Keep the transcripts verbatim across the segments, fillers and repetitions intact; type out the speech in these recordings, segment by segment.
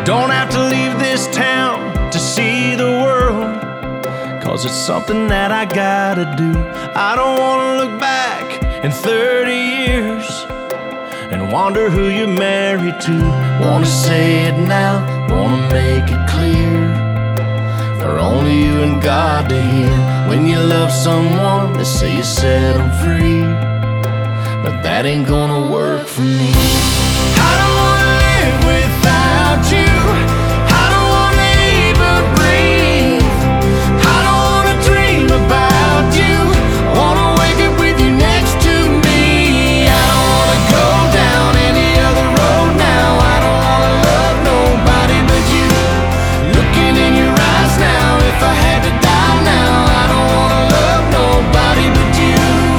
Don't have to leave this town to see the world, 'cause it's something that I gotta do. I don't wanna look back in thirty years and wonder who you're married to. Wanna say it now, wanna make it clear, for only you and God to hear. When you love someone, they say you set them free, but that ain't gonna work for me. I don't wanna live without you. I don't wanna even breathe. I don't wanna dream about you. I wanna wake up with you next to me. I don't wanna go down any other road now. I don't wanna love nobody but you. Looking in your eyes now, if I had to die now, I don't wanna love nobody but you.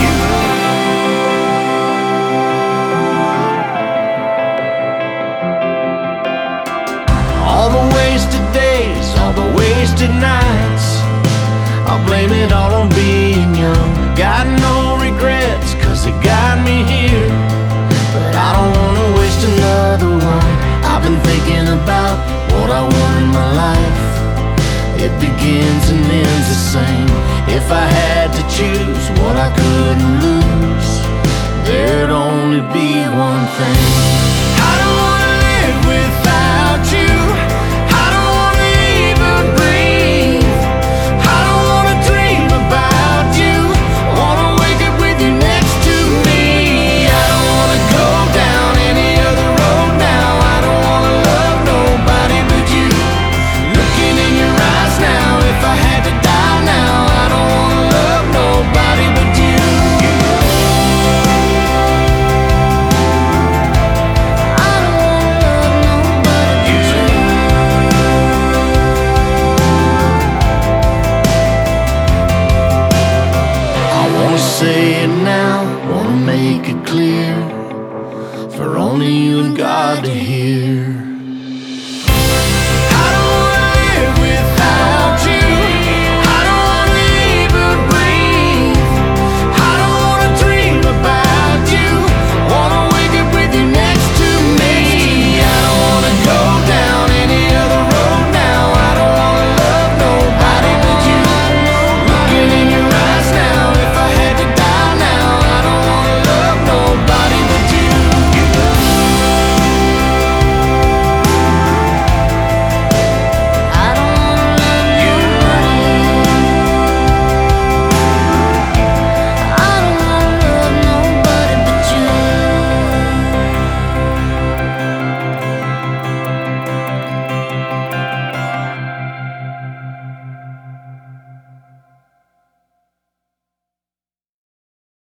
All the wasted days, all the wasted nights, I'll blame it all on being young. Got no regrets, 'cause it got me here, but I don't wanna waste another one. I've been thinking about what I want in my life. It begins and ends the same. If I had to choose what I couldn't lose, there'd only be one thing. I don't wanna live without you. I don't wanna even breathe. I don't wanna dream about you. I wanna wake up with you next to me. I don't wanna go down any other road now. I don't wanna love nobody but you. Looking in your eyes now, if I had to die now, I don't wanna love nobody but you. I don't wanna love nobody but you. I wanna say it now, wanna make it clear, for only you and God to hear.